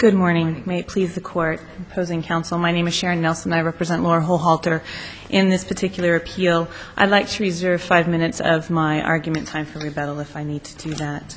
Good morning. May it please the Court, opposing counsel. My name is Sharon Nelson. I represent Laura Holhalter in this particular appeal. I'd like to reserve 5 minutes of my argument time for rebuttal if I need to do that.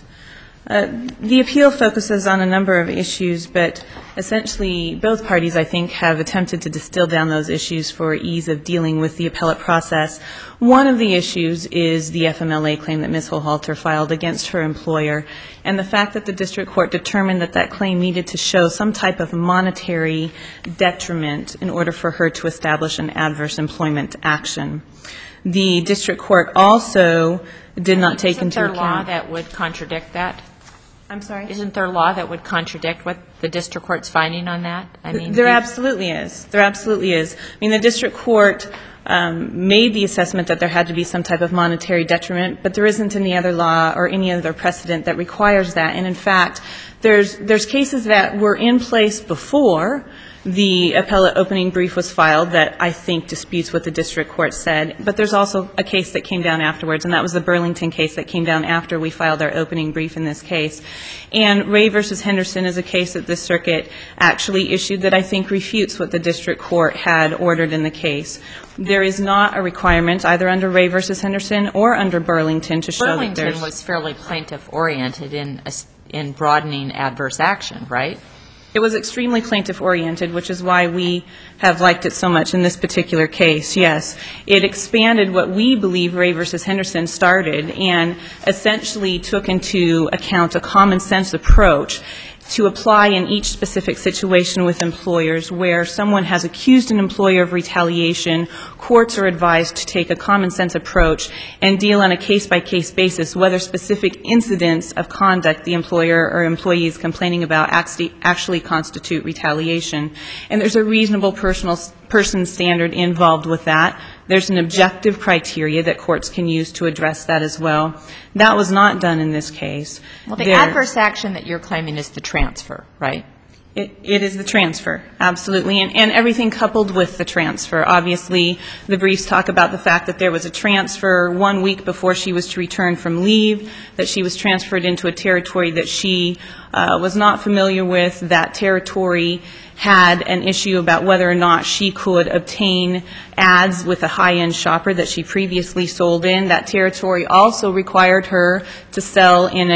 The appeal focuses on a number of issues, but essentially both parties, I think, have attempted to distill down those issues for ease of dealing with the appellate process. One of the issues is the FMLA claim that Ms. Holhalter filed against her employer, and the fact that the district court determined that that claim needed to show some type of monetary detriment in order for her to establish an adverse employment action. The district court also did not take into account... Isn't there law that would contradict that? I'm sorry? Isn't there law that would contradict what the district court's finding on that? There absolutely is. There absolutely is. I mean, the district court made the assessment that there had to be some type of monetary detriment, but there isn't any other law or any other precedent that requires that. And in fact, there's cases that were in place before the appellate opening brief was filed that I think disputes what the district court said, but there's also a case that came down afterwards, and that was the Burlington case that came down after we filed our opening brief in this case. And Ray v. Henderson is a case that the circuit actually issued that I think refutes what the district court had ordered in the case. There is not a requirement either under Ray v. Henderson or under Burlington to show that there's... Burlington was fairly plaintiff-oriented in broadening adverse action, right? It was extremely plaintiff-oriented, which is why we have liked it so much in this particular case, yes. It expanded what we believe Ray v. Henderson started and essentially took into account a common-sense approach to apply in each specific situation with employers where someone has accused an employer of retaliation. Courts are advised to take a common-sense approach and deal on a case-by-case basis whether specific incidents of conduct the employer or employee is complaining about actually constitute retaliation. And there's a reasonable person standard involved with that. There's an objective criteria that courts can use to address that as well. That was not done in this case. Well, the adverse action that you're claiming is the transfer, right? It is the transfer, absolutely, and everything coupled with the transfer. Obviously, the briefs talk about the fact that there was a transfer 1 week before she was to return from leave, that she was transferred into a territory that she was not familiar with. That territory had an issue about whether or not she could obtain ads with a high-end shopper that she previously sold in. That territory also required her to sell in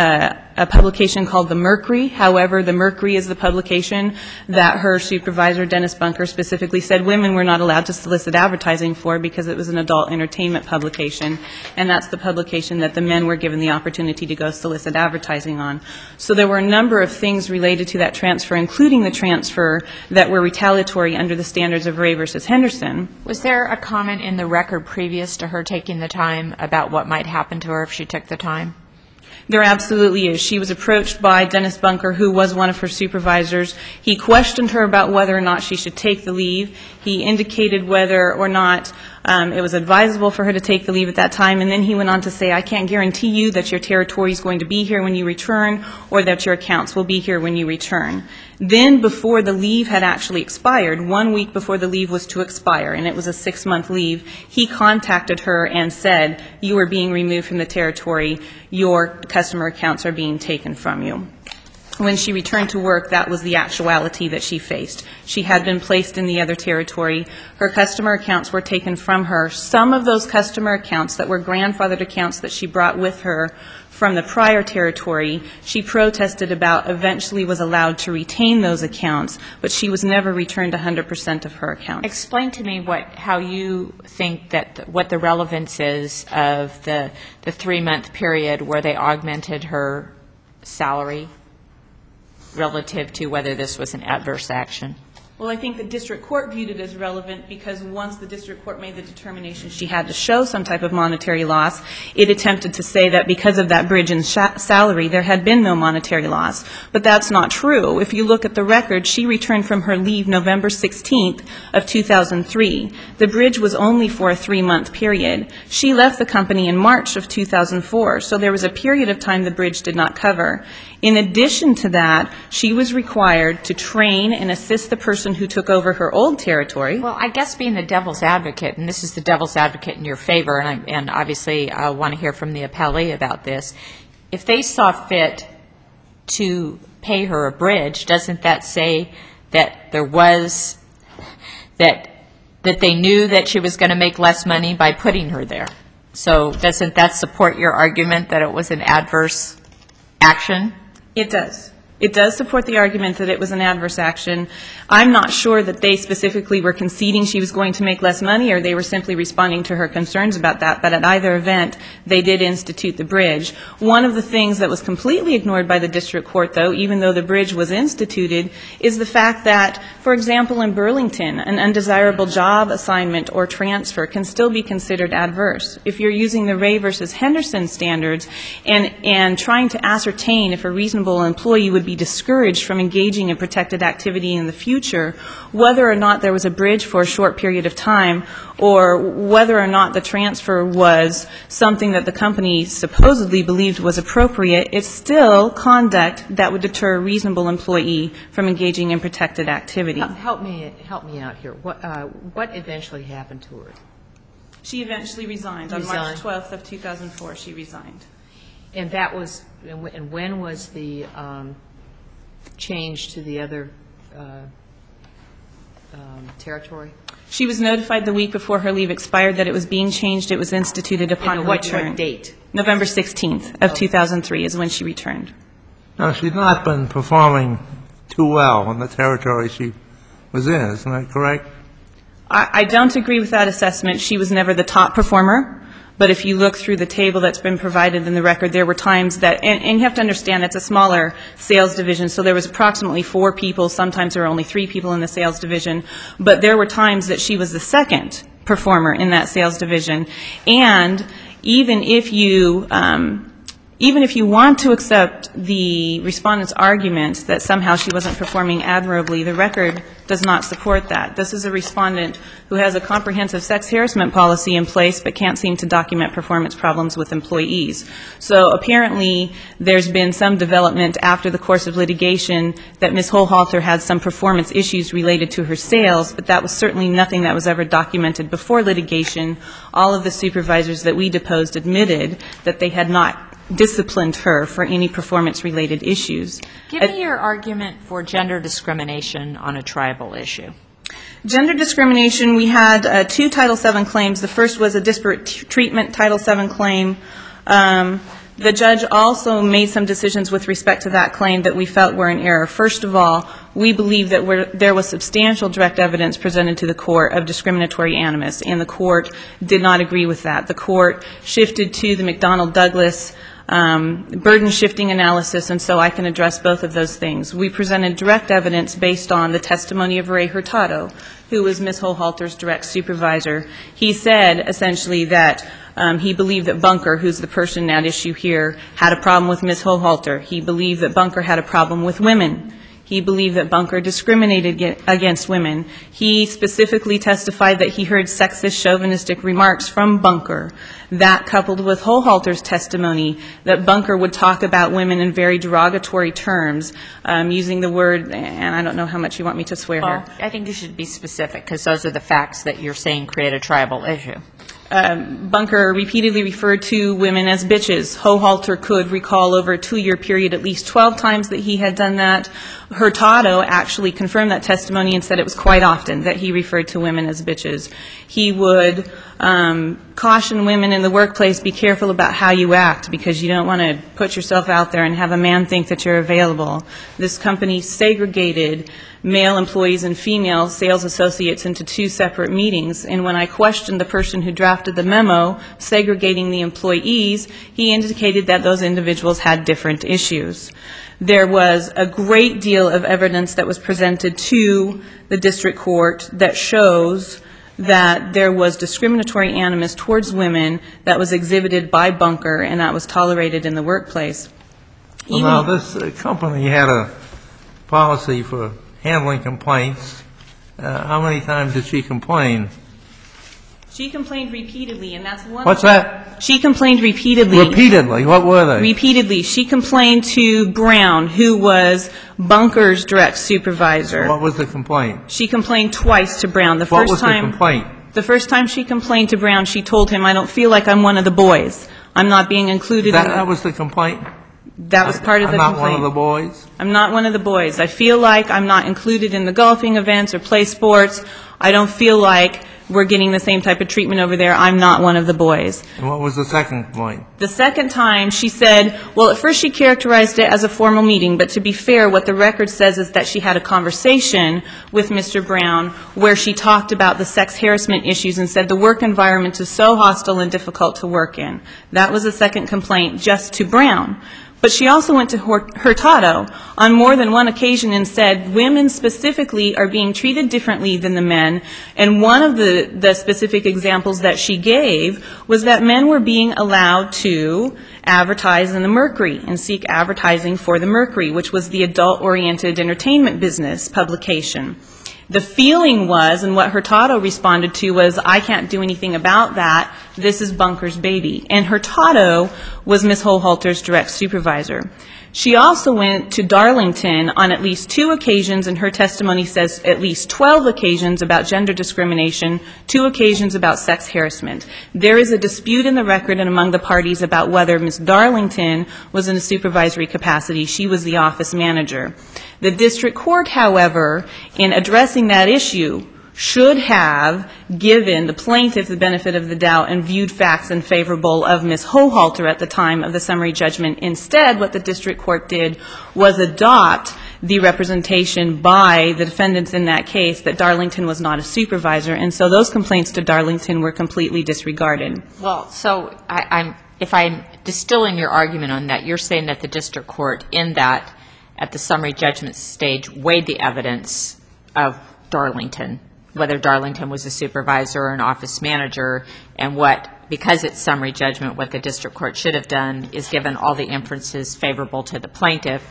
a publication called The Mercury. However, The Mercury is the publication that her supervisor, Dennis Bunker, specifically said women were not allowed to solicit advertising for because it was an adult entertainment publication, and that's the publication that the men were given the opportunity to go solicit advertising on. So there were a number of things related to that transfer, including the transfer that were retaliatory under the standards of Ray v. Henderson. Was there a comment in the record previous to her taking the time about what might happen to her if she took the time? There absolutely is. She was approached by Dennis Bunker, who was one of her supervisors. He questioned her about whether or not she should take the leave. He indicated whether or not it was advisable for her to take the leave at that time, and then he went on to say, I can't guarantee you that your territory is going to be here when you return or that your accounts will be here when you return. Then before the leave had actually expired, 1 week before the leave was to expire, and it was a 6-month leave, he contacted her and said, you are being removed from the territory, your customer accounts are being taken from you. When she returned to work, that was the actuality that she faced. She had been placed in the other territory. Her customer accounts were taken from her. Some of those customer accounts that were grandfathered accounts that she brought with her from the prior territory, she protested about, eventually was allowed to retain those accounts, but she was never returned 100% of her accounts. Explain to me how you think that what the relevance is of the 3-month period where they augmented her salary relative to whether this was an adverse action. Well, I think the district court viewed it as relevant because once the district court made the determination she had to show some type of monetary loss, it attempted to say that because of that bridge in salary, there had been no monetary loss. But that's not true. If you look at the record, she returned from her leave November 16th of 2003. The bridge was only for a 3-month period. She left the company in March of 2004, so there was a period of time the bridge did not cover. In addition to that, she was required to train and assist the person who took over her old territory. Well, I guess being the devil's advocate, and this is the devil's advocate in your favor, and obviously I want to hear from the appellee about this, if they saw fit to pay her a bridge, doesn't that say that there was, that they knew that she was going to make less money by putting her there? So doesn't that support your argument that it was an adverse action? It does. It does support the argument that it was an adverse action. I'm not sure that they specifically were conceding she was going to make less money or they were simply responding to her concerns about that, but at either event, they did institute the bridge. One of the things that was completely ignored by the district court, though, even though the bridge was instituted, is the fact that, for example, in Burlington, an undesirable job assignment or transfer can still be considered adverse. If you're using the Ray versus Henderson standards and trying to ascertain if a reasonable employee would be discouraged from engaging in protected activity in the future, whether or not there was a bridge for a short period of time or whether or not the transfer was something that the company supposedly believed was appropriate, it's still conduct that would deter a reasonable employee from engaging in protected activity. Help me out here. What eventually happened to her? She eventually resigned. On March 12th of 2004, she resigned. And that was, and when was the change to the other territory? She was notified the week before her leave expired that it was being changed. It was instituted upon her return. What date? November 16th of 2003 is when she returned. Now, she's not been performing too well in the territory she was in, isn't that correct? I don't agree with that assessment. She was never the top performer. But if you look through the table that's been provided in the record, there were times that, and you have to understand it's a smaller sales division, so there was approximately 4 people, sometimes there were only 3 people in the sales division, but there were times that she was the second performer in that sales division. And even if you want to accept the respondent's argument that somehow she wasn't performing admirably, the record does not support that. This is a respondent who has a comprehensive sex harassment policy in place but can't seem to document performance problems with employees. So apparently there's been some development after the course of litigation that Ms. Holhalter had some performance issues related to her sales, but that was certainly nothing that was ever documented before litigation. All of the supervisors that we deposed admitted that they had not disciplined her for any performance-related issues. Give me your argument for gender discrimination on a tribal issue. Gender discrimination, we had 2 Title VII claims. The first was a disparate treatment Title VII claim. The judge also made some decisions with respect to that claim that we felt were in error. First of all, we believe that there was substantial direct evidence presented to the court of discriminatory animus, and the court did not agree with that. The court shifted to the McDonnell-Douglas burden-shifting analysis, and so I can address both of those things. We presented direct evidence based on the testimony of Ray Hurtado, who was Ms. Holhalter's direct supervisor. He said, essentially, that he believed that Bunker, who's the person at issue here, had a problem with Ms. Holhalter. He believed that Bunker had a problem with women. He believed that Bunker discriminated against women. He specifically testified that he heard sexist, chauvinistic remarks from Bunker. That, coupled with Holhalter's testimony, that Bunker would talk about women in very derogatory terms, using the word, and I don't know how much you want me to swear here. I think you should be specific, because those are the facts that you're saying create a tribal issue. Bunker repeatedly referred to women as bitches. Holhalter could recall over a 2-year period at least 12 times that he had done that. Hurtado actually confirmed that testimony and said it was quite often that he referred to women as bitches. He would caution women in the workplace, be careful about how you act because you don't want to put yourself out there and have a man think that you're available. This company segregated male employees and female sales associates into 2 separate meetings, and when I questioned the person who drafted the memo segregating the employees, he indicated that those individuals had different issues. There was a great deal of evidence that was presented to the district court that shows that there was discriminatory animus towards women that was exhibited by Bunker and that was tolerated in the workplace. Well, now, this company had a policy for handling complaints. How many times did she complain? She complained repeatedly, and that's one. What's that? She complained repeatedly. Repeatedly? What were they? Repeatedly. She complained to Brown, who was Bunker's direct supervisor. What was the complaint? She complained twice to Brown. What was the complaint? The first time she complained to Brown, she told him, I don't feel like I'm one of the boys. I'm not being included. That was the complaint? That was part of the complaint. I'm not one of the boys? I'm not one of the boys. I feel like I'm not included in the golfing events or play sports. I don't feel like we're getting the same type of treatment over there. I'm not one of the boys. And what was the second complaint? The second time, she said, well, at first she characterized it as a formal meeting, but to be fair, what the record says is that she had a conversation with Mr. Brown where she talked about the sex harassment issues and said the work environment is so hostile and difficult to work in. That was the second complaint just to Brown. But she also went to Hurtado on more than one occasion and said women specifically are being treated differently than the men. And one of the specific examples that she gave was that men were being allowed to advertise in the Mercury and seek advertising for the Mercury, which was the adult-oriented entertainment business publication. The feeling was, and what Hurtado responded to was, I can't do anything about that. This is Bunker's baby. And Hurtado was Ms. Hohalter's direct supervisor. She also went to Darlington on at least 2 occasions, and her testimony says at least 12 occasions about gender discrimination, 2 occasions about sex harassment. There is a dispute in the record and among the parties about whether Ms. Darlington was in a supervisory capacity. She was the office manager. The district court, however, in addressing that issue, should have given the plaintiff the benefit of the doubt and viewed facts in favorable of Ms. Hohalter at the time of the summary judgment. Instead, what the district court did was adopt the representation by the defendants in that case that Darlington was not a supervisor, and so those complaints to Darlington were completely disregarded. Well, so if I'm distilling your argument on that, you're saying that the district court in that, at the summary judgment stage, weighed the evidence of Darlington, whether Darlington was a supervisor or an office manager, and because it's summary judgment, what the district court should have done is given all the inferences favorable to the plaintiff.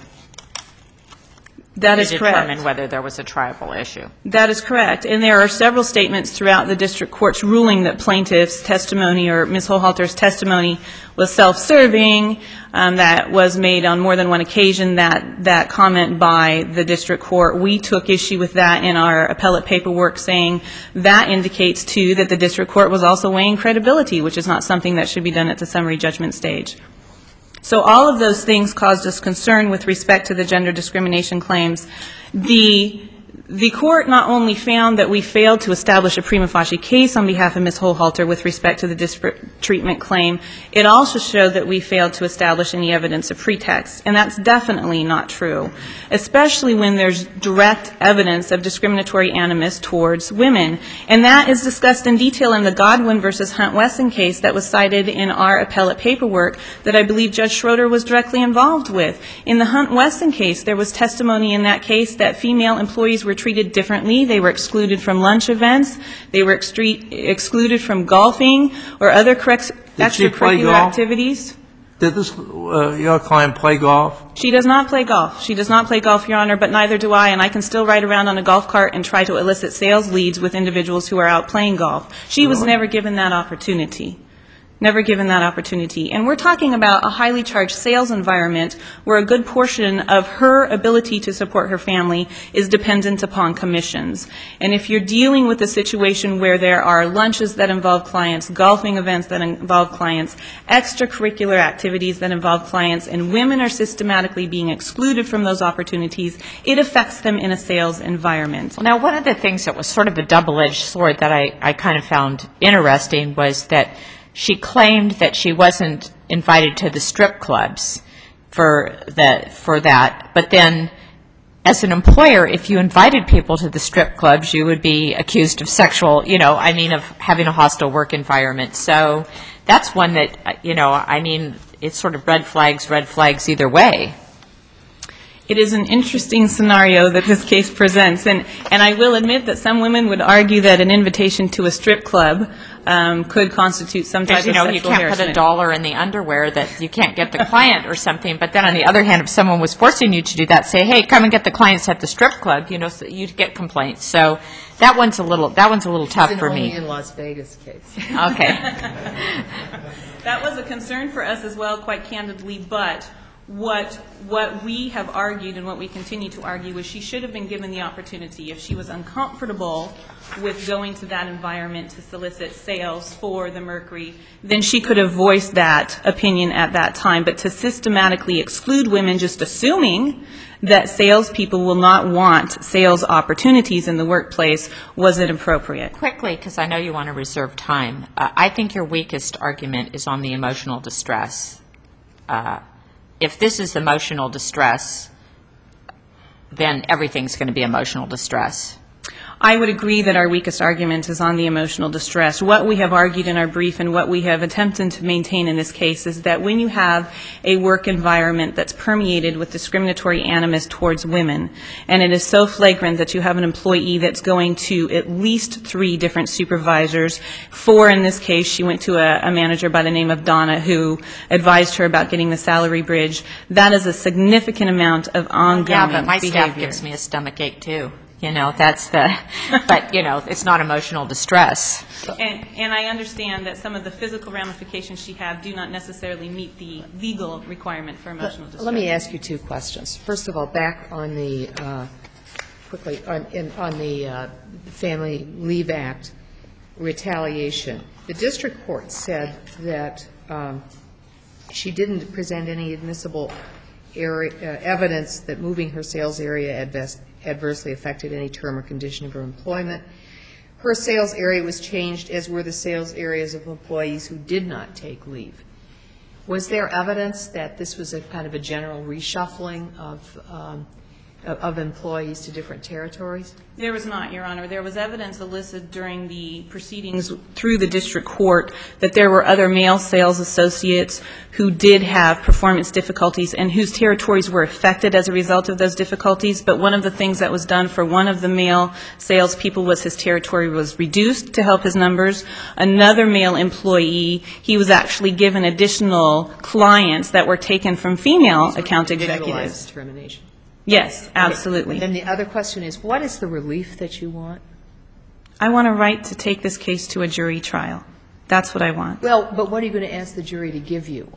That is correct. To determine whether there was a triable issue. That is correct. And there are several statements throughout the district court's ruling that plaintiff's testimony or Ms. Hohalter's testimony was self-serving, that was made on more than one occasion, that comment by the district court. We took issue with that in our appellate paperwork, saying that indicates, too, that the district court was also weighing credibility, which is not something that should be done at the summary judgment stage. So all of those things caused us concern with respect to the gender discrimination claims. The court not only found that we failed to establish a prima facie case on behalf of Ms. Hohalter with respect to the disparate treatment claim, it also showed that we failed to establish any evidence of pretext. And that's definitely not true, especially when there's direct evidence of discriminatory animus towards women. And that is discussed in detail in the Godwin versus Hunt-Wesson case that was cited in our appellate paperwork that I believe Judge Schroeder was directly involved with. In the Hunt-Wesson case, there was testimony in that case that female employees were treated differently. They were excluded from lunch events. They were excluded from golfing or other extracurricular activities. Did your client play golf? She does not play golf. She does not play golf, Your Honor, but neither do I, and I can still ride around on a golf cart and try to elicit sales leads with individuals who are out playing golf. She was never given that opportunity. Never given that opportunity. And we're talking about a highly charged sales environment where a good portion of her ability to support her family is dependent upon commissions. And if you're dealing with a situation where there are lunches that involve clients, golfing events that involve clients, extracurricular activities that involve clients, and women are systematically being excluded from those opportunities, it affects them in a sales environment. Now, one of the things that was sort of a double-edged sword that I kind of found interesting was that she claimed that she wasn't invited to the strip clubs for that. But then, as an employer, if you invited people to the strip clubs, you would be accused of sexual, of having a hostile work environment. So that's one that, it's sort of red flags either way. It is an interesting scenario that this case presents, and I will admit that some women would argue that an invitation to a strip club could constitute some type of sexual harassment. You can't put $1 in the underwear that you can't get the client or something, but then on the other hand, if someone was forcing you to do that, say, hey, come and get the clients at the strip club, so you'd get complaints. So that one's a little tough for me. It's an only in Las Vegas case. Okay. That was a concern for us as well, quite candidly, but What we have argued and what we continue to argue is she should have been given the opportunity, if she was uncomfortable with going to that environment to solicit sales for the Mercury, then she could have voiced that opinion at that time. But to systematically exclude women just assuming that salespeople will not want sales opportunities in the workplace was inappropriate. Quickly, because I know you want to reserve time, I think your weakest argument is on the emotional distress. If this is emotional distress, then everything's going to be emotional distress. I would agree that our weakest argument is on the emotional distress. What we have argued in our brief and what we have attempted to maintain in this case is that when you have a work environment that's permeated with discriminatory animus towards women, and it is so flagrant that you have an employee that's going to at least 3 different supervisors, 4 in this case, she went to a manager by the name of Donna who advised her about getting the salary bridge, that is a significant amount of ongoing behavior. Yeah, but my staff gives me a stomach ache too. You know, that's the, but, you know, it's not emotional distress. And I understand that some of the physical ramifications she had do not necessarily meet the legal requirement for emotional distress. Let me ask you 2 questions. First of all, back on the, quickly, on the Family Leave Act retaliation, the district court said that she didn't present any admissible evidence that moving her sales area adversely affected any term or condition of her employment. Her sales area was changed, as were the sales areas of employees who did not take leave. Was there evidence that this was a kind of a general reshuffling of employees to different territories? There was not, Your Honor. There was evidence elicited during the proceedings through the district court that there were other male sales associates who did have performance difficulties and whose territories were affected as a result of those difficulties. But one of the things that was done for one of the male salespeople was his territory was reduced to help his numbers. Another male employee, he was actually given additional clients that were taken from female account executives. Individualized termination. Yes, absolutely. And then the other question is, what is the relief that you want? I want a right to take this case to a jury trial. That's what I want. Well, but what are you going to ask the jury to give you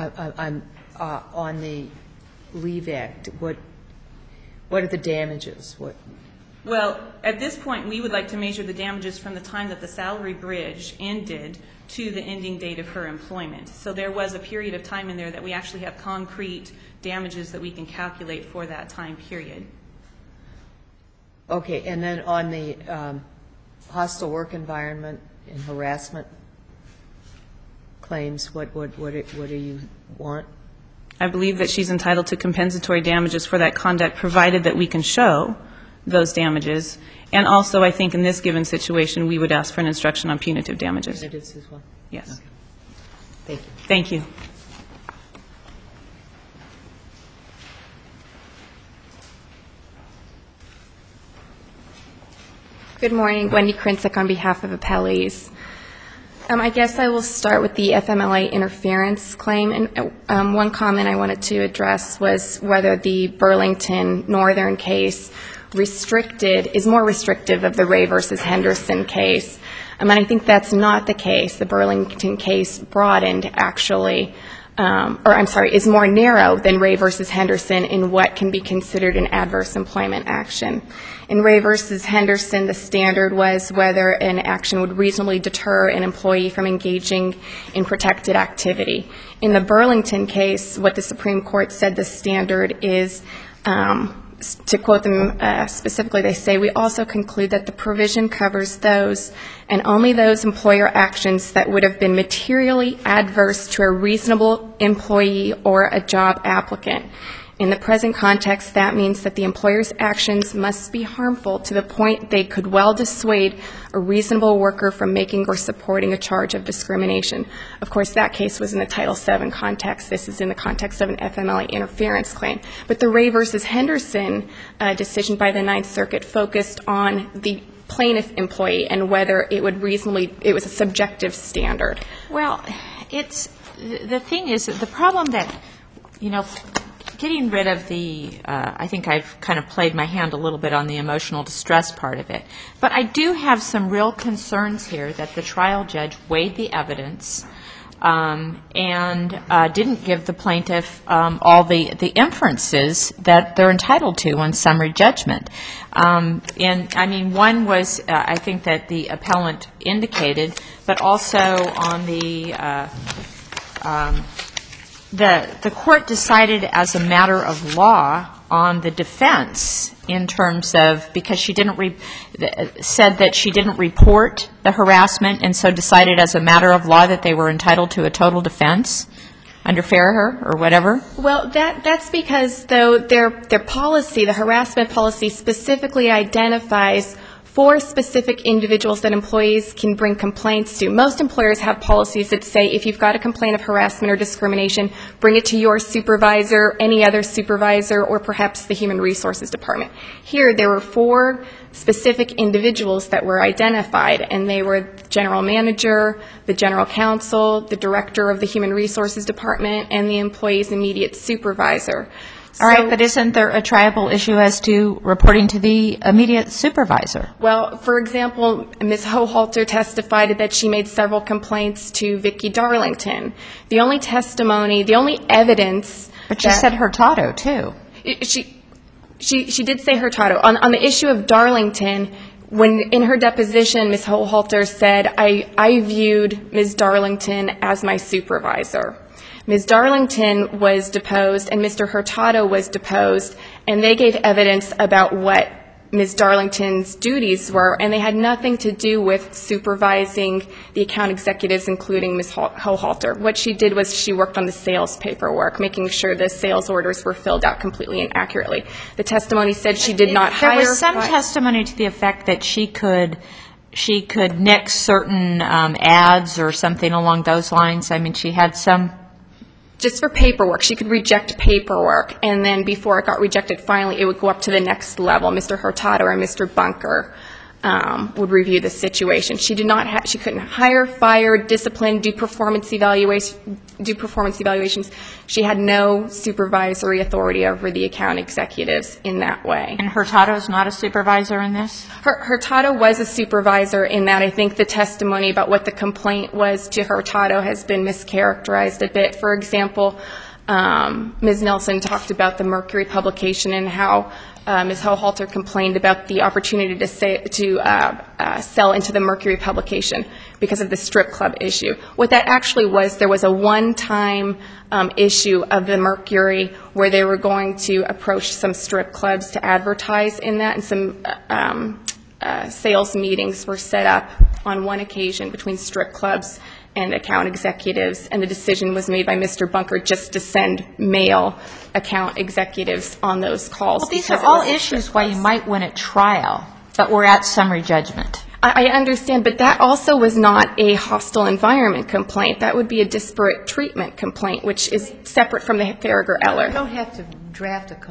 on the Leave Act? What are the damages? Well, at this point, we would like to measure the damages from the time that the salary bridge ended to the ending date of her employment. So there was a period of time in there that we actually have concrete damages that we can calculate for that time period. Okay, and then on the hostile work environment and harassment claims, what do you want? I believe that she's entitled to compensatory damages for that conduct, provided that we can show those damages. And also, I think in this given situation, we would ask for an instruction on punitive damages. Punitives as well? Yes. Okay. Thank you. Thank you. Good morning. Wendy Krinsick on behalf of Appellees. I guess I will start with the FMLA interference claim. And one comment I wanted to address was whether the Burlington Northern case is more restrictive of the Ray versus Henderson case. And I think that's not the case. The Burlington case broadened, actually, is more narrow than Ray versus Henderson in what can be considered an adverse employment action. In Ray versus Henderson, the standard was whether an action would reasonably deter an employee from engaging in protected activity. In the Burlington case, what the Supreme Court said the standard is, to quote them specifically, they say, we also conclude that the provision covers those and only those employer actions that would have been materially adverse to a reasonable employee or a job applicant. In the present context, that means that the employer's actions must be harmful to the point they could well dissuade a reasonable worker from making or supporting a charge of discrimination. Of course, that case was in the Title VII context. This is in the context of an FMLA interference claim. But the Ray versus Henderson decision by the Ninth Circuit focused on the plaintiff employee and whether it would it was a subjective standard. Well, the thing is, the problem that, getting rid of I think I've kind of played my hand a little bit on the emotional distress part of it. But I do have some real concerns here that the trial judge weighed the evidence, and didn't give the plaintiff all the inferences that they're entitled to on summary judgment. And, I mean, one was, I think that the appellant indicated, but also on the court decided as a matter of law on the defense in terms of, because she said that she didn't report the harassment and so decided as a matter of law that they were entitled to a total defense under Farragher or whatever? Well, that's because, though, their policy, the harassment policy, specifically identifies 4 specific individuals that employees can bring complaints to. Most employers have policies that say if you've got a complaint of harassment or discrimination, bring it to your supervisor, any other supervisor, or perhaps the Human Resources Department. Here, there were 4 specific individuals that were identified, and they were the general manager, the general counsel, the director of the Human Resources Department, and the employee's immediate supervisor. All right, but isn't there a triable issue as to reporting to the immediate supervisor? Well, for example, Ms. Hohalter testified that she made several complaints to Vicki Darlington. The only testimony, the only evidence... But she said Hurtado, too. She did say Hurtado. On the issue of Darlington, when in her deposition, Ms. Hohalter said, I viewed Ms. Darlington as my supervisor. Ms. Darlington was deposed and Mr. Hurtado was deposed, and they gave evidence about what Ms. Darlington's duties were, and they had nothing to do with supervising the account executives, including Ms. Hohalter. What she did was she worked on the sales paperwork, making sure the sales orders were filled out completely and accurately. The testimony said she did not hire... There was some testimony to the effect that she could nix certain ads or something along those lines. I mean, she had some... Just for paperwork. She could reject paperwork, and then before it got rejected, finally it would go up to the next level. Mr. Hurtado or Mr. Bunker would review the situation. She couldn't hire, fire, discipline, do performance evaluations. She had no supervisory authority over the account executives in that way. And Hurtado's not a supervisor in this? Hurtado was a supervisor in that. I think the testimony about what the complaint was to Hurtado has been mischaracterized a bit. For example, Ms. Nelson talked about the Mercury publication and how Ms. Hohalter complained about the opportunity to sell into the Mercury publication because of the strip club issue. What that actually was, there was a one-time issue of the Mercury where they were going to approach some strip clubs to advertise in that, and some sales meetings were set up on one occasion between strip clubs and account executives, and the decision was made by Mr. Bunker just to send male account executives on those calls. Well, these are all issues why you might win at trial, but we're at summary judgment. I understand, but that also was not a hostile environment complaint. That would be a disparate treatment complaint, which is separate from the Farragher-Eller. You don't have to draft a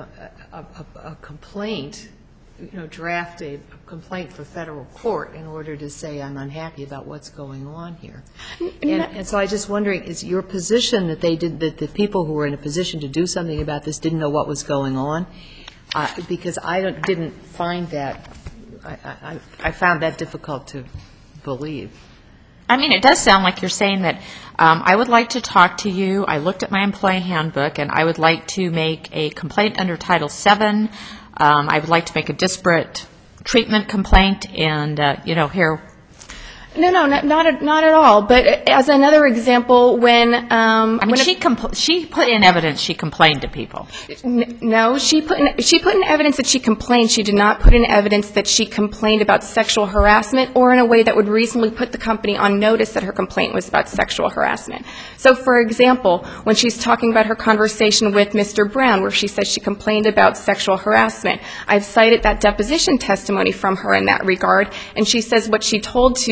complaint, draft a complaint for federal court in order to say I'm unhappy about what's going on here. And so I was just wondering, is your position that the people who were in a position to do something about this didn't know what was going on? Because I didn't find that, I found that difficult to believe. I mean, it does sound like you're saying that I would like to talk to you. I looked at my employee handbook, and I would like to make a complaint under Title VII. I would like to make a disparate treatment complaint, and, here. No, not at all. But as another example, when she put in evidence she complained to people. No, she put in evidence that she complained. She did not put in evidence that she complained about sexual harassment or in a way that would reasonably put the company on notice that her complaint was about sexual harassment. So, for example, when she's talking about her conversation with Mr. Brown, where she says she complained about sexual harassment, I've cited that deposition testimony from her in that regard, and she says what she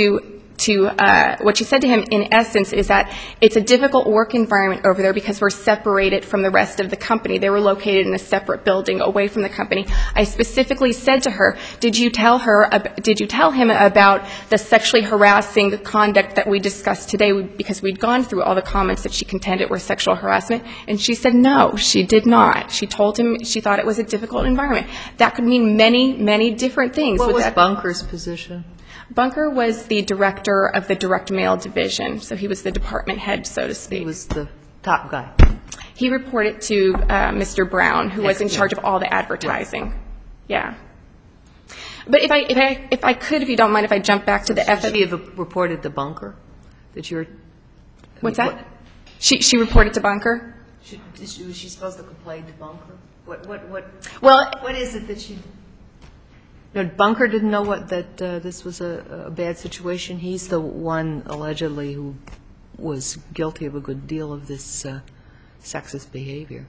said to him, in essence, is that it's a difficult work environment over there because we're separated from the rest of the company. They were located in a separate building away from the company. I specifically said to her, did you tell him about the sexually harassing conduct that we discussed today, because we'd gone through all the comments that she contended were sexual harassment? And she said no, she did not. She told him she thought it was a difficult environment. That could mean many, many different things. What was Bunker's position? Bunker was the director of the direct mail division, so he was the department head, so to speak. He was the top guy. He reported to Mr. Brown, who was in charge of all the advertising. Yeah. But if I could, if you don't mind, if I jump back to the Should she have reported to Bunker that you're? What's that? She reported to Bunker? Was she supposed to complain to Bunker? Well, What is it that she? No, Bunker didn't know that this was a bad situation. He's the one allegedly who was guilty of a good deal of this sexist behavior.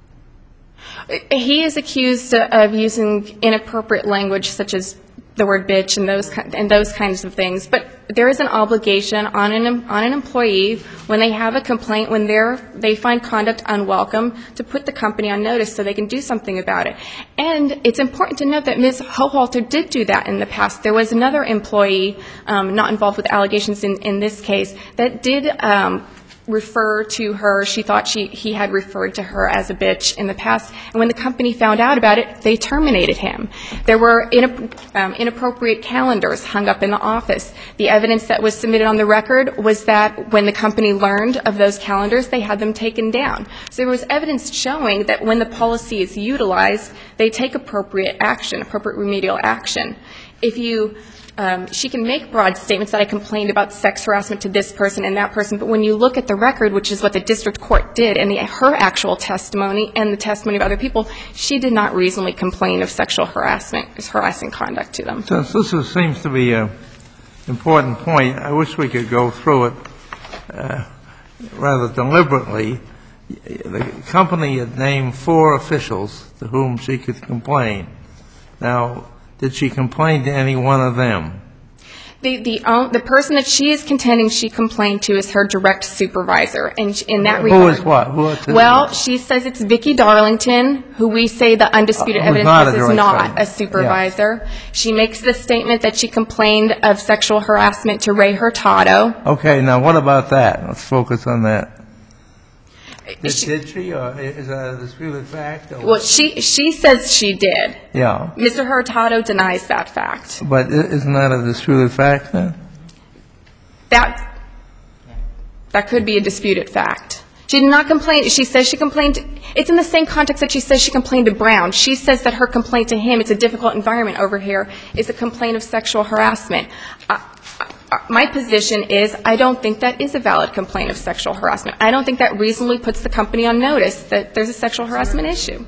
he is accused of using inappropriate language such as the word bitch and those kinds of things. But there is an obligation on an employee when they have a complaint, when they find conduct unwelcome, to put the company on notice so they can do something about it. And it's important to note that Ms. Hohalter did do that in the past. There was another employee, not involved with allegations in this case, that did refer to her. She thought he had referred to her as a bitch in the past. And when the company found out about it, they terminated him. There were inappropriate calendars hung up in the office. The evidence that was submitted on the record was that when the company learned of those calendars, they had them taken down. So there was evidence showing that when the policy is utilized, they take appropriate action, appropriate remedial action. She can make broad statements that I complained about sex harassment to this person and that person, but when you look at the record, which is what the district court did, and her actual testimony and the testimony of other people, she did not reasonably complain of sexual harassment, harassing conduct to them. Since this seems to be an important point, I wish we could go through it rather deliberately. The company had named 4 officials to whom she could complain. Now, did she complain to any one of them? The person that she is contending she complained to is her direct supervisor. And in that regard, who is what? Well, she says it's Vicki Darlington, who we say the undisputed evidence is not a supervisor. Yeah. She makes the statement that she complained of sexual harassment to Ray Hurtado. Okay, now what about that? Let's focus on that. Did she, or is that a disputed fact? Well, she says she did. Yeah. Mr. Hurtado denies that fact. But isn't that a disputed fact then? That could be a disputed fact. She did not complain. She says she complained. It's in the same context that she says she complained to Brown. She says that her complaint to him, it's a difficult environment over here, is a complaint of sexual harassment. My position is I don't think that is a valid complaint of sexual harassment. I don't think that reasonably puts the company on notice that there's a sexual harassment issue.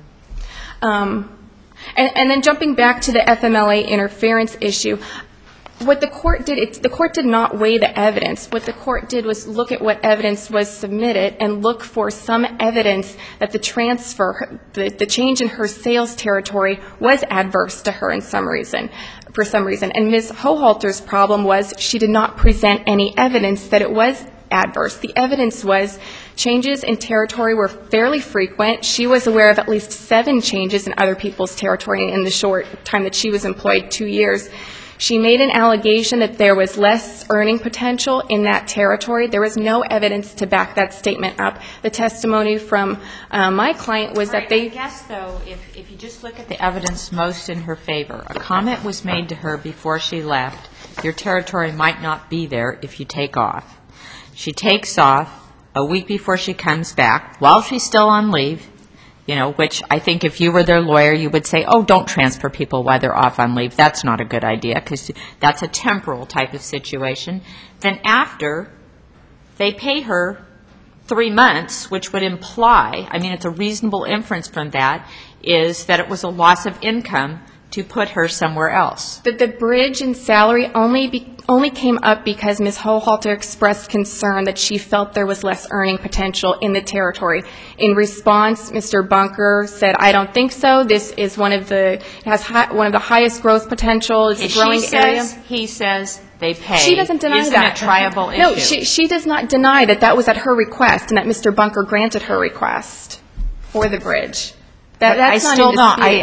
And then jumping back to the FMLA interference issue, what the court did, the court did not weigh the evidence. What the court did was look at what evidence was submitted and look for some evidence that the transfer, the change in her sales territory was adverse to her for some reason. And Ms. Hohalter's problem was she did not present any evidence that it was adverse. The evidence was changes in territory were fairly frequent. She was aware of at least 7 changes in other people's territory in the short time that she was employed, 2 years. She made an allegation that there was less earning potential in that territory. There was no evidence to back that statement up. The testimony from my client was that they... I guess, though, if you just look at the evidence most in her favor, a comment was made to her before she left, your territory might not be there if you take off. She takes off a week before she comes back, while she's still on leave, which I think if you were their lawyer, you would say, oh, don't transfer people while they're off on leave. That's not a good idea because that's a temporal type of situation. Then after, they pay her 3 months, which would imply, it's a reasonable inference from that, is that it was a loss of income to put her somewhere else. The bridge in salary only came up because Ms. Hohalter expressed concern that she felt there was less earning potential in the territory. In response, Mr. Bunker said, I don't think so. This is one of the highest growth potential. It's a growing area. He says they pay. She doesn't deny Isn't that. Isn't it a triable issue? No, she does not deny that was at her request and that Mr. Bunker granted her request for the bridge. That's not in dispute.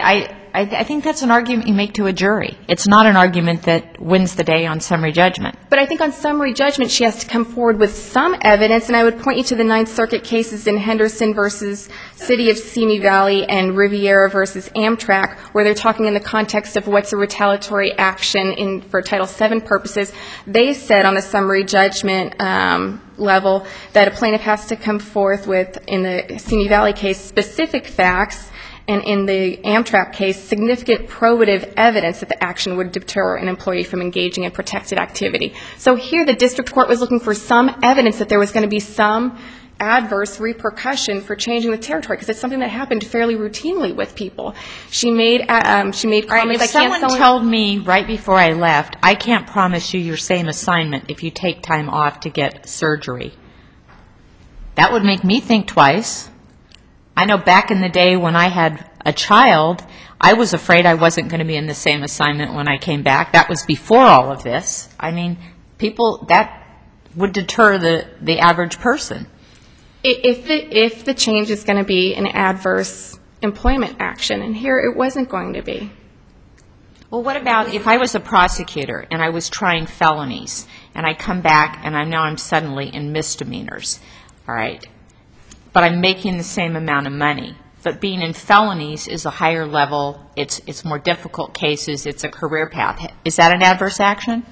I think that's an argument you make to a jury. It's not an argument that wins the day on summary judgment. But I think on summary judgment, she has to come forward with some evidence, and I would point you to the Ninth Circuit cases in Henderson versus City of Simi Valley and Riviera versus Amtrak, where they're talking in the context of what's a retaliatory action for Title VII purposes. They said on the summary judgment level that a plaintiff has to come forth with, in the Simi Valley case, specific facts, and in the Amtrak case, significant probative evidence that the action would deter an employee from engaging in protected activity. So here the district court was looking for some evidence that there was going to be some adverse repercussion for changing the territory, because it's something that happened fairly routinely with people. She made comments. If someone told me right before I left, I can't promise you your same assignment if you take time off to get surgery, that would make me think twice. I know back in the day when I had a child, I was afraid I wasn't going to be in the same assignment when I came back. That was before all of this. I mean, people, that would deter the average person. If the change is going to be an adverse employment action, and here it wasn't going to be. Well, what about if I was a prosecutor and I was trying felonies and I come back and I'm suddenly in misdemeanors, all right, but I'm making the same amount of money. But being in felonies is a higher level, it's more difficult cases, it's a career path. Is that an adverse action?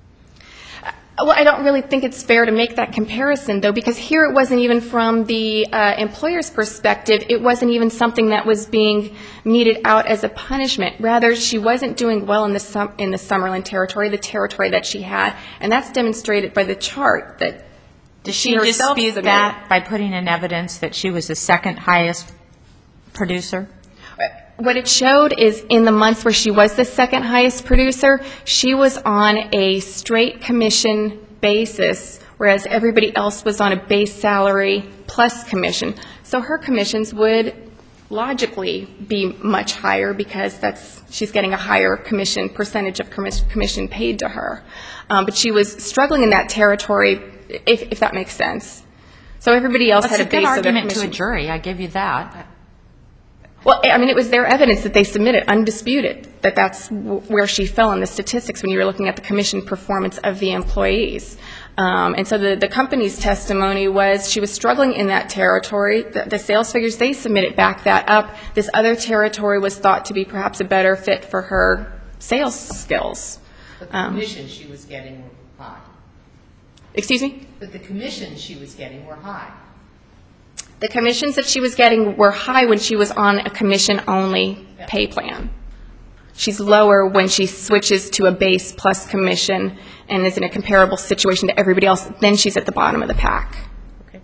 Well, I don't really think it's fair to make that comparison, though, because here it wasn't even from the employer's perspective. It wasn't even something that was being meted out as a punishment. Rather, she wasn't doing well in the Summerlin territory, the territory that she had, and that's demonstrated by the chart that Does she dispute that by putting in evidence that she was the second highest producer? What it showed is in the months where she was the second highest producer, she was on a straight commission basis, whereas everybody else was on a base salary plus commission. So her commissions would logically be much higher because she's getting a higher commission percentage of commission paid to her. But she was struggling in that territory, if that makes sense. So everybody else had a base of their commission. That's a good argument to a jury, I give you that. Well, I mean, it was their evidence that they submitted, undisputed, that that's where she fell in the statistics when you were looking at the commission performance of the employees. And so the company's testimony was she was struggling in that territory. The sales figures they submitted back that up. This other territory was thought to be perhaps a better fit for her sales skills. But the commissions she was getting were high. Excuse me? But the commissions she was getting were high. The commissions that she was getting were high when she was on a commission-only pay plan. She's lower when she switches to a base plus commission and is in a comparable situation to everybody else. Then she's at the bottom of the pack. Okay.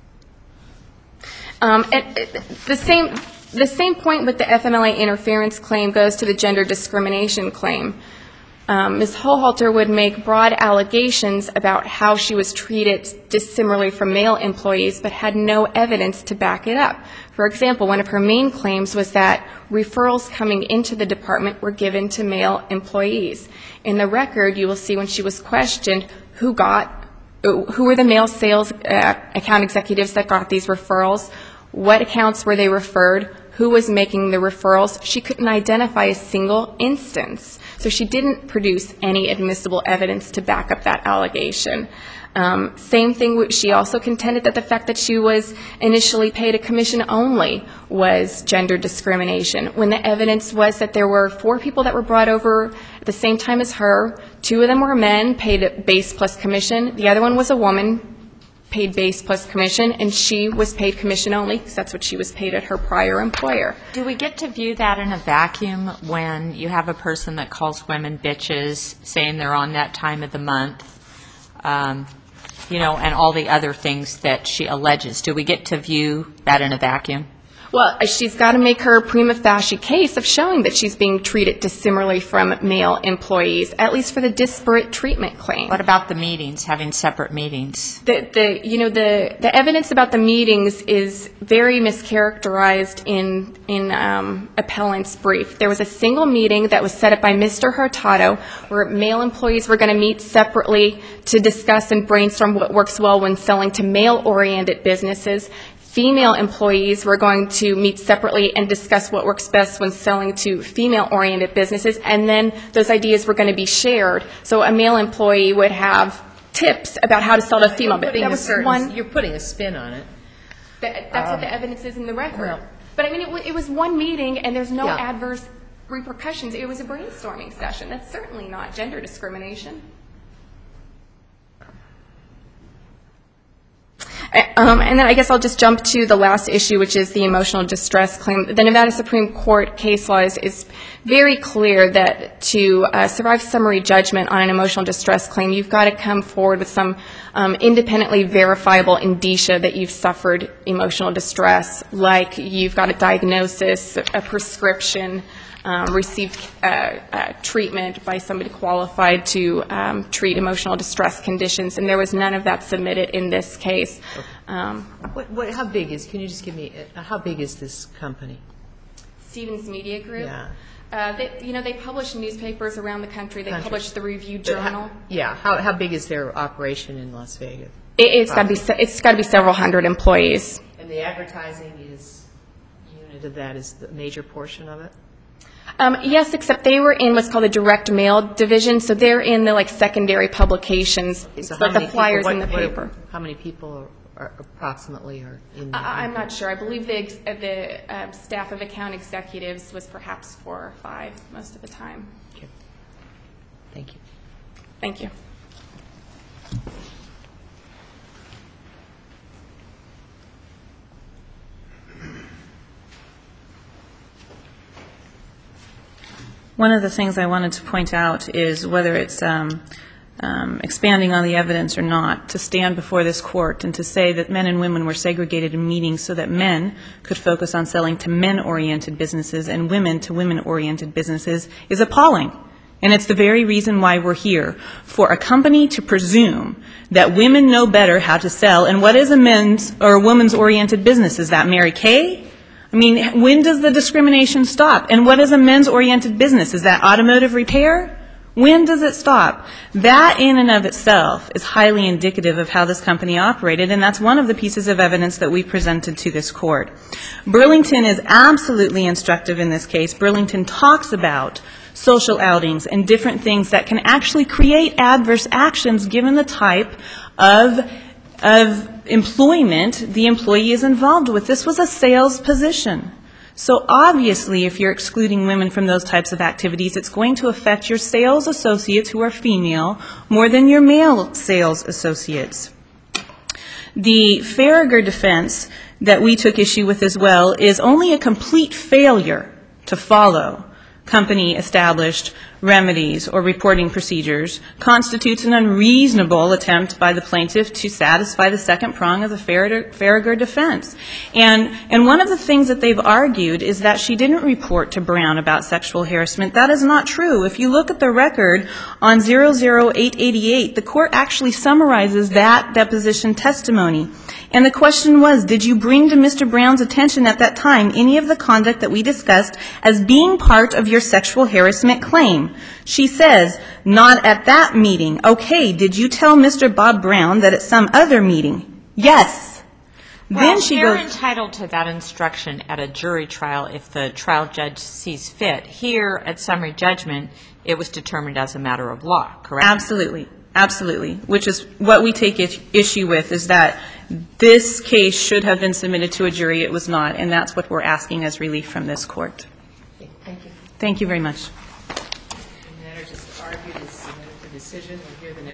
The same point with the FMLA interference claim goes to the gender discrimination claim. Ms. Hohalter would make broad allegations about how she was treated dissimilarly from male employees, but had no evidence to back it up. For example, one of her main claims was that referrals coming into the department were given to male employees. In the record, you will see when she was questioned who were the male sales account executives that got these referrals, what accounts were they referred, who was making the referrals. She couldn't identify a single instance. So she didn't produce any admissible evidence to back up that allegation. Same thing, she also contended that the fact that she was initially paid a commission only was gender discrimination, when the evidence was that there were 4 people that were brought over at the same time as her. 2 of them were men, paid base plus commission. The other one was a woman, paid base plus commission, and she was paid commission only because that's what she was paid at her prior employer. Do we get to view that in a vacuum when you have a person that calls women bitches, saying they're on that time of the month, and all the other things that she alleges? Do we get to view that in a vacuum? Well, she's got to make her prima facie case of showing that she's being treated dissimilarly from male employees, at least for the disparate treatment claim. What about the meetings, having separate meetings? The evidence about the meetings is very mischaracterized in appellant's brief. There was a single meeting that was set up by Mr. Hurtado where male employees were going to meet separately to discuss and brainstorm what works well when selling to male-oriented businesses. female employees were going to meet separately and discuss what works best when selling to female-oriented businesses, and then those ideas were going to be shared. So a male employee would have tips about how to sell to female. But that was one. You're putting a spin on it. That's what the evidence is in the record. Well, but I mean, it was one meeting, and there's no Yeah. adverse repercussions. It was a brainstorming session. That's certainly not gender discrimination. And then I guess I'll just jump to the last issue, which is the emotional distress claim. The Nevada Supreme Court case law is very clear that to survive summary judgment on an emotional distress claim, you've got to come forward with some independently verifiable indicia that you've suffered emotional distress, like you've got a diagnosis, a prescription, received treatment by somebody qualified to treat emotional distress conditions, and there was none of that submitted in this case. How big is, can you just give me, how big is this company? Stevens Media Group? Yeah. They publish newspapers around the country. They publish the Review Journal. Yeah, how big is their operation in Las Vegas? It's got to be several hundred employees. And the advertising unit of that is the major portion of it? Yes, except they were in what's called the direct mail division, so they're in the secondary publications, So like the flyers in the what paper. How many people are approximately are in? I'm not sure. I believe the staff of account executives was perhaps 4 or 5 most of the time. Okay. Thank you. Thank you. One of the things I wanted to point out is whether it's expanding on the evidence or not, to stand before this court and to say that men and women were segregated in meetings so that men could focus on selling to men-oriented businesses and women to women-oriented businesses is appalling. And it's the very reason why we're here, for a company to presume that women know better how to sell. And what is a men's or a woman's-oriented business? Is that Mary Kay? I mean, when does the discrimination stop? And what is a men's-oriented business? Is that automotive repair? When does it stop? That in and of itself is highly indicative of how this company operated, and that's one of the pieces of evidence that we presented to this court. Burlington is absolutely instructive in this case. Burlington talks about social outings and different things that can actually create adverse actions given the type of employment the employee is involved with. This was a sales position. So obviously, if you're excluding women from those types of activities, it's going to affect your sales associates who are female more than your male sales associates. The Farragher defense that we took issue with as well is only a complete failure to follow company-established remedies or reporting procedures constitutes an unreasonable attempt by the plaintiff to satisfy the second prong of the Farragher defense. And one of the things that they've argued is that she didn't report to Brown about sexual harassment. That is not true. If you look at the record on 00888, the court actually summarizes that deposition testimony. And the question was, did you bring to Mr. Brown's attention at that time any of the conduct that we discussed as being part of your sexual harassment claim? She says, not at that meeting. Okay, did you tell Mr. Bob Brown that at some other meeting? Yes. Well, Then she they're goes, entitled to that instruction at a jury trial if the trial judge sees fit. Here, at summary judgment, it was determined as a matter of law, correct? absolutely, absolutely, which is what we take issue with, is that this case should have been submitted to a jury. It was not, and that's what we're asking as relief from this court. Okay, thank you. Thank you very much. The matter just argued is submitted for decision. We'll hear the next